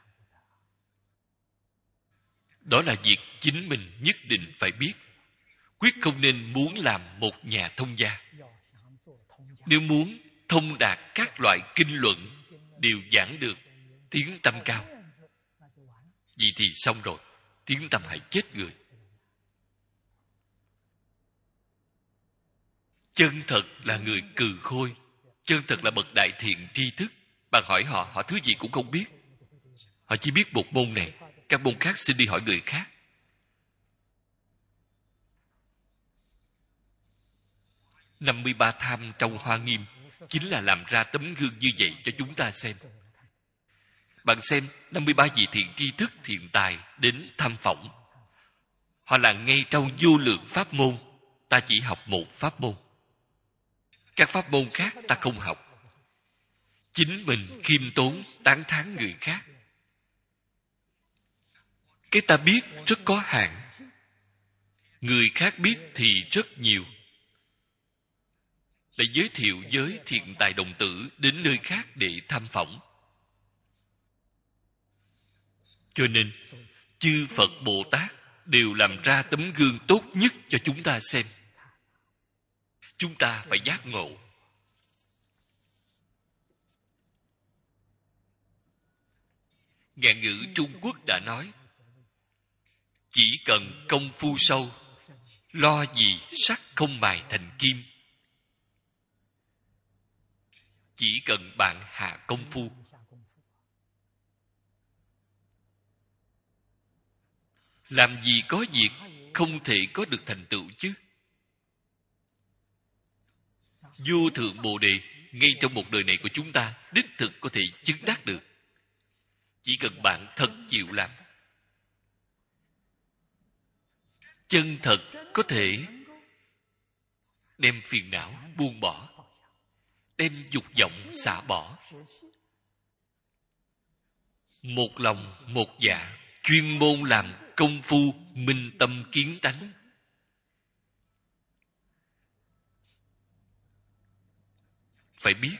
Đó là việc chính mình nhất định phải biết. Quyết không nên muốn làm một nhà thông gia. Nếu muốn thông đạt các loại kinh luận đều giảng được, tiếng tâm cao, vậy thì xong rồi. Tiếng tâm hại chết người. Chân thật là người cừ khôi. Chân thật là bậc đại thiện tri thức. Bạn hỏi họ, họ thứ gì cũng không biết. Họ chỉ biết một môn này. Các môn khác xin đi hỏi người khác. Năm 53 tham trong Hoa Nghiêm chính là làm ra tấm gương như vậy cho chúng ta xem. Bạn xem 53 vị thiện tri thức thiện tài đến thăm phỏng. Họ là ngay trong vô lượng pháp môn. Ta chỉ học một pháp môn. Các pháp môn khác ta không học. Chính mình khiêm tốn tán thán người khác. Cái ta biết rất có hạn. Người khác biết thì rất nhiều. Để giới thiệu với thiện tài đồng tử đến nơi khác để thăm phỏng. Cho nên, chư Phật Bồ Tát đều làm ra tấm gương tốt nhất cho chúng ta xem. Chúng ta phải giác ngộ. Ngạn ngữ Trung Quốc đã nói, chỉ cần công phu sâu, lo gì sắt không mài thành kim. Chỉ cần bạn hạ công phu. Làm gì có việc không thể có được thành tựu chứ. Vô thượng Bồ Đề ngay trong một đời này của chúng ta đích thực có thể chứng đắc được. Chỉ cần bạn thật chịu làm, chân thật có thể đem phiền não buông bỏ, đem dục vọng xả bỏ, một lòng một dạ chuyên môn làm công phu minh tâm kiến tánh. Phải biết,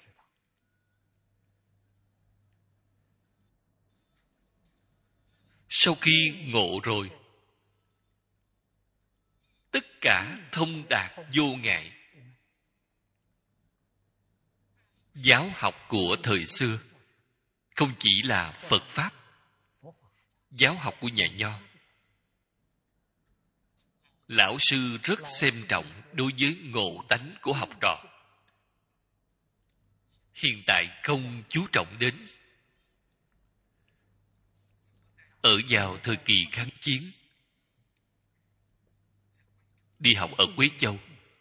sau khi ngộ rồi, tất cả thông đạt vô ngại. Giáo học của thời xưa không chỉ là Phật Pháp, giáo học của nhà Nho, lão sư rất xem trọng đối với ngộ tánh của học trò. Hiện tại không chú trọng đến. Ở vào thời kỳ kháng chiến, đi học ở Quế Châu,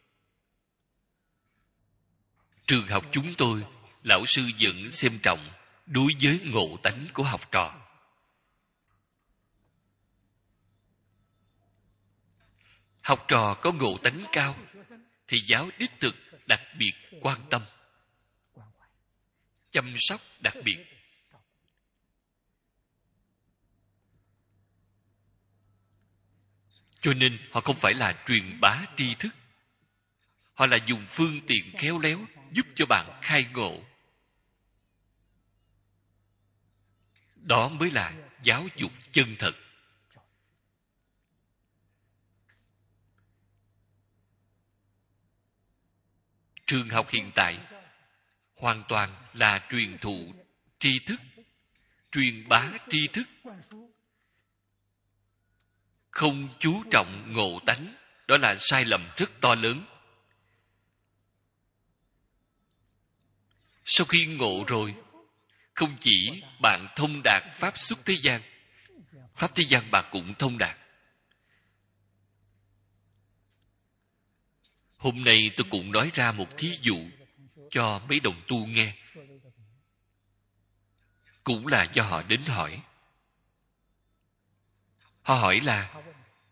trường học chúng tôi, lão sư vẫn xem trọng đối với ngộ tánh của học trò. Học trò có ngộ tánh cao, thì giáo đích thực đặc biệt quan tâm, chăm sóc đặc biệt. Cho nên họ không phải là truyền bá tri thức, họ là dùng phương tiện khéo léo giúp cho bạn khai ngộ. Đó mới là giáo dục chân thật. Trường học hiện tại hoàn toàn là truyền thụ tri thức, truyền bá tri thức, không chú trọng ngộ tánh. Đó là sai lầm rất to lớn. Sau khi ngộ rồi, không chỉ bạn thông đạt pháp xuất thế gian, pháp thế gian bạn cũng thông đạt. Hôm nay tôi cũng nói ra một thí dụ cho mấy đồng tu nghe. Cũng là do họ đến hỏi. Họ hỏi là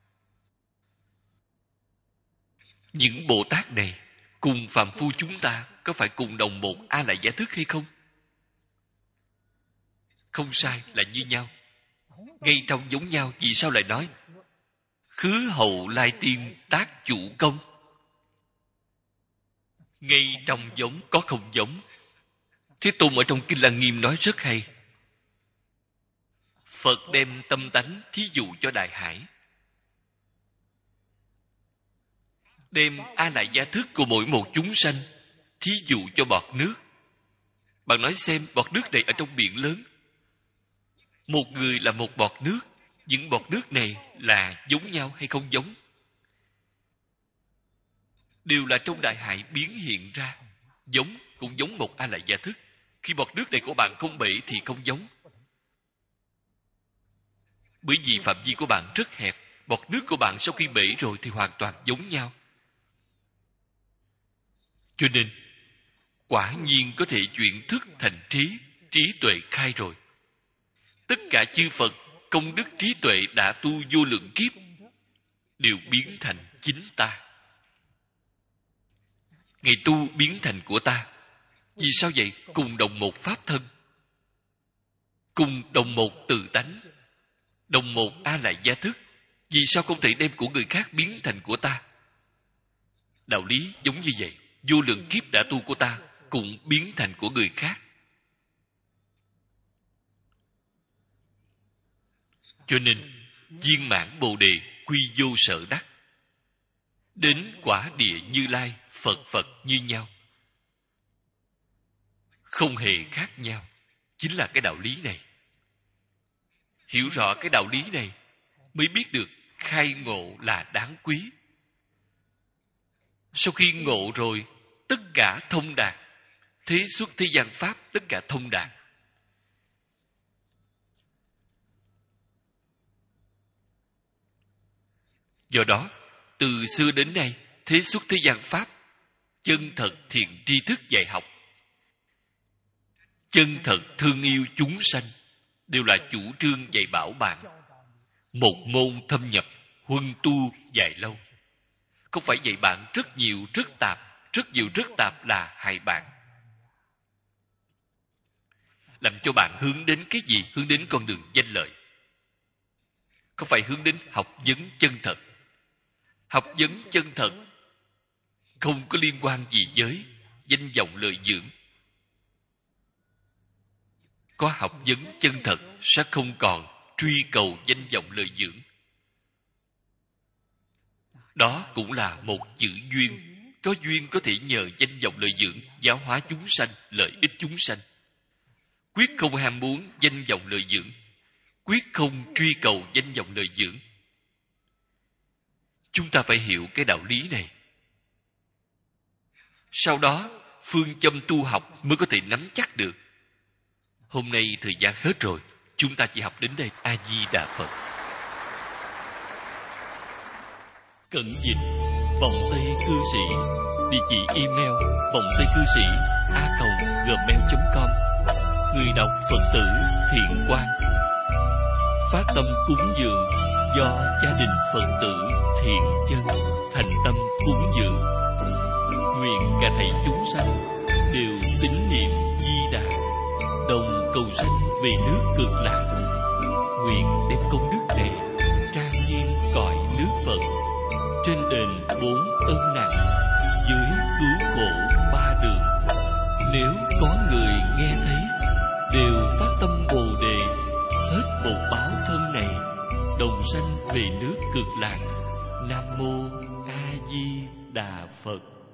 những Bồ Tát này cùng phàm phu chúng ta có phải cùng đồng một A Lại Gia Thức hay không? Không sai, là như nhau. Ngay trong giống nhau, vì sao lại nói khứ hậu lai tiên tác chủ công? Ngay trong giống có không giống. Thế Tôn ở trong Kinh Lăng Nghiêm nói rất hay. Phật đem tâm tánh thí dụ cho đại hải, đem A Lại Gia Thức của mỗi một chúng sanh thí dụ cho bọt nước. Bạn nói xem, bọt nước này ở trong biển lớn, một người là một bọt nước, những bọt nước này là giống nhau hay không giống? Đều là trong đại hải biến hiện ra. Giống cũng giống một A Lại Gia Thức. Khi bọt nước này của bạn không bể thì không giống. Bởi vì phạm vi của bạn rất hẹp, bọt nước của bạn sau khi bể rồi thì hoàn toàn giống nhau. Cho nên, quả nhiên có thể chuyển thức thành trí, trí tuệ khai rồi. Tất cả chư Phật, công đức trí tuệ đã tu vô lượng kiếp, đều biến thành chính ta. Ngày tu biến thành của ta. Vì sao vậy? Cùng đồng một pháp thân, cùng đồng một tự tánh, đồng một A Lại Gia Thức. Vì sao không thể đem của người khác biến thành của ta? Đạo lý giống như vậy. Vô lượng kiếp đã tu của ta cũng biến thành của người khác. Cho nên viên mãn Bồ Đề quy vô sở đắc, đến quả địa Như Lai, Phật như nhau, không hề khác nhau. Chính là cái đạo lý này. Hiểu rõ cái đạo lý này mới biết được khai ngộ là đáng quý. Sau khi ngộ rồi, tất cả thông đạt. Thế xuất thế gian pháp tất cả thông đạt. Do đó, từ xưa đến nay, thế xuất thế gian pháp, chân thật thiện tri thức dạy học, chân thật thương yêu chúng sanh, đều là chủ trương dạy bảo bạn. Một môn thâm nhập, huân tu dài lâu. Không phải dạy bạn rất nhiều rất tạp. Rất nhiều rất tạp là hại bạn. Làm cho bạn hướng đến cái gì? Hướng đến con đường danh lợi. Không phải hướng đến học vấn chân thật. Học vấn chân thật không có liên quan gì với danh vọng lợi dưỡng. Có học vấn chân thật sẽ không còn truy cầu danh vọng lợi dưỡng. Đó cũng là một chữ duyên. Có duyên có thể nhờ danh vọng lợi dưỡng giáo hóa chúng sanh, lợi ích chúng sanh. Quyết không ham muốn danh vọng lợi dưỡng. Quyết không truy cầu danh vọng lợi dưỡng. Chúng ta phải hiểu cái đạo lý này. Sau đó, phương châm tu học mới có thể nắm chắc được. Hôm nay thời gian hết rồi, chúng ta chỉ học đến đây. A Di Đà Phật. Cận dịch vòng Tây Cư Sĩ. Địa chỉ email vongtaicư sĩ@gmail.com. Người đọc Phật tử Thiện Quang. Phát tâm cúng dường do gia đình Phật tử Thiện Chân thành tâm cúng dường. Nguyện cả thảy chúng sanh đều tín niệm Di Đà, đồng cầu sanh về nước Cực Lạc. Nguyện đem công đức này trang nghiêm cõi nước Phật, trên đền 4 ân nặng, dưới cứu khổ 3 đường. Nếu có người nghe thấy, đều phát tâm Bồ Đề, hết một báo thân này, đồng sanh về nước Cực Lạc. Nam mô A Di Đà Phật.